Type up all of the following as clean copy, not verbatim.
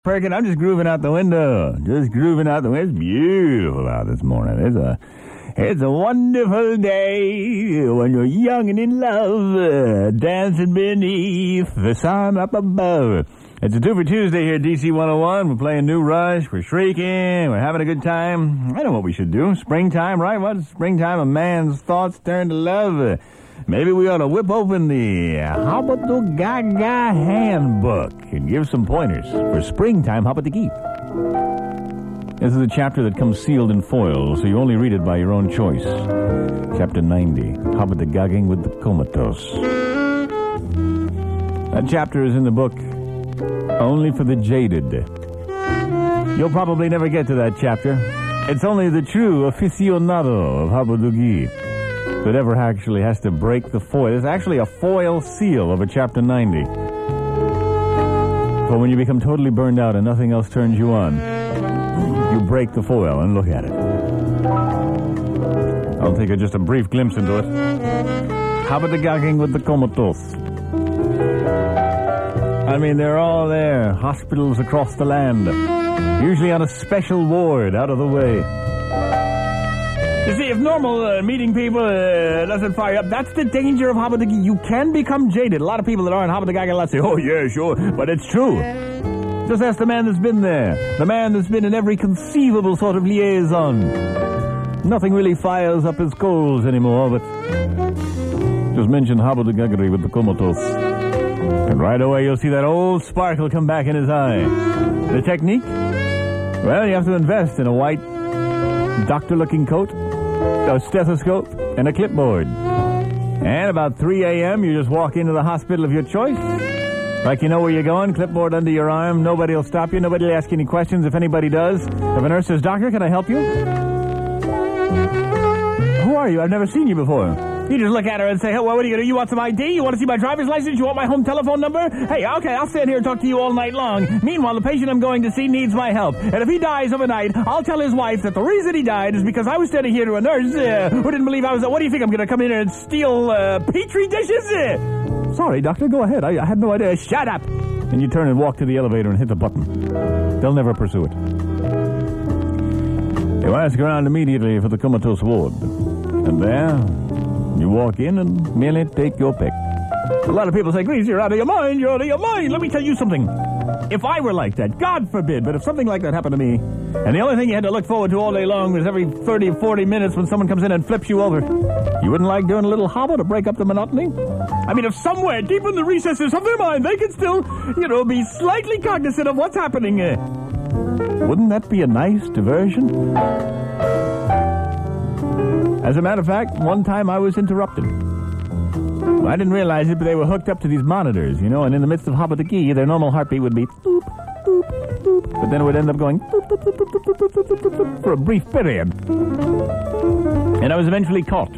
Perkin, I'm just grooving out the window. Just grooving out the window. It's beautiful out this morning. It's a wonderful day when you're young and in love, dancing beneath the sun up above. It's a 2 for Tuesday here at DC 101. We're playing New Rush. We're shrieking. We're having a good time. I know what we should do. Springtime, right? What's springtime? A man's thoughts turn to love. Maybe we ought to whip open the Habba Gaga handbook and give some pointers for springtime Habba-Doo-Gee. This is a chapter that comes sealed in foil, so you only read it by your own choice. Chapter 90, Habba-Doo-Gagging with the Comatose. That chapter is in the book Only for the Jaded. You'll probably never get to that chapter. It's only the true aficionado of Habba-Doo-Gee that ever actually has to break the foil. It's actually a foil seal of a chapter 90. But when you become totally burned out and nothing else turns you on, you break the foil and look at it. I'll take just a brief glimpse into it. Habba-Doo-Gagging with the Comatose. I mean, they're all there. Hospitals across the land. Usually on a special ward out of the way. You see, if normal meeting people doesn't fire up, that's the danger of Habba-Doo-Gee. You can become jaded. A lot of people that aren't Habba-Doo-Gagging say, oh, yeah, sure, but it's true. Just ask the man that's been there. The man that's been in every conceivable sort of liaison. Nothing really fires up his coals anymore, but just mention Habba-Doo-Gaggery with the Comatose. And right away you'll see that old sparkle come back in his eye. The technique? Well, you have to invest in a white doctor-looking coat, a stethoscope, and a clipboard. And about 3 a.m., you just walk into the hospital of your choice. Like you know where you're going, clipboard under your arm. Nobody will stop you. Nobody will ask you any questions. If anybody does, if a nurse says, Doctor, can I help you? Who are you? I've never seen you before. You just look at her and say, hey, well, what are you going to do? You want some ID? You want to see my driver's license? You want my home telephone number? Hey, okay, I'll stand here and talk to you all night long. Meanwhile, the patient I'm going to see needs my help. And if he dies overnight, I'll tell his wife that the reason he died is because I was standing here to a nurse who didn't believe I was... What do you think? I'm going to come in here and steal Petri dishes? Sorry, doctor, go ahead. I had no idea. Shut up! And you turn and walk to the elevator and hit the button. They'll never pursue it. You ask around immediately for the Comatose ward. And there... you walk in and merely take your pick. A lot of people say, Grease, you're out of your mind, you're out of your mind. Let me tell you something. If I were like that, God forbid, but if something like that happened to me, and the only thing you had to look forward to all day long was every 30, 40 minutes when someone comes in and flips you over, you wouldn't like doing a little hobble to break up the monotony? I mean, if somewhere deep in the recesses of their mind they could still, be slightly cognizant of what's happening, wouldn't that be a nice diversion? As a matter of fact, one time I was interrupted. I didn't realize it, but they were hooked up to these monitors, and in the midst of Habba-Doo-Gee, their normal heartbeat would be boop, boop, boop, but then it would end up going boop, boop, boop, boop, boop, boop, boop, boop, boop, for a brief period. And I was eventually caught.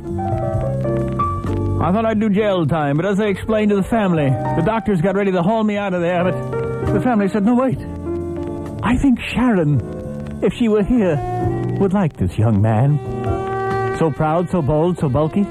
I thought I'd do jail time, but as I explained to the family, the doctors got ready to haul me out of there, but the family said, no, wait. I think Sharon, if she were here, would like this young man. So proud, so bold, so bulky.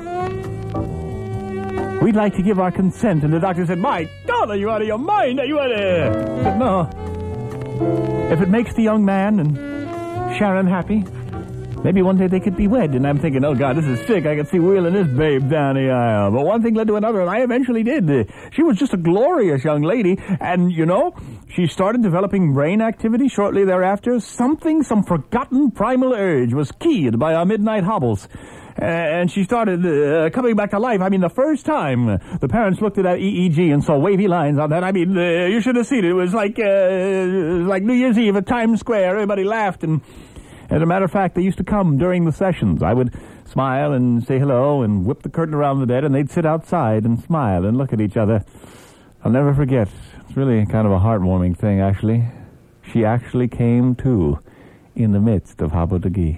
We'd like to give our consent. And the doctor said, my God, are you out of your mind? Are you out of... I said, no. If it makes the young man and Sharon happy, maybe one day they could be wed. And I'm thinking, oh, God, this is sick. I could see wheeling this babe down the aisle. But one thing led to another, and I eventually did. She was just a glorious young lady. And, she started developing brain activity shortly thereafter. Some forgotten primal urge was keyed by our midnight hobbles. And she started coming back to life. I mean, the first time the parents looked at that EEG and saw wavy lines on that, you should have seen it. It was like New Year's Eve at Times Square. Everybody laughed. And as a matter of fact, they used to come during the sessions. I would smile and say hello and whip the curtain around the bed, and they'd sit outside and smile and look at each other. I'll never forget. It's really kind of a heartwarming thing, actually. She actually came to in the midst of Habba-Doo-Gee.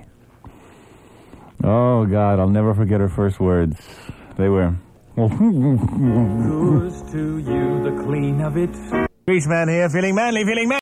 Oh, God, I'll never forget her first words. They were... Yours to you, the clean of it. Greaseman here, feeling manly, feeling manly.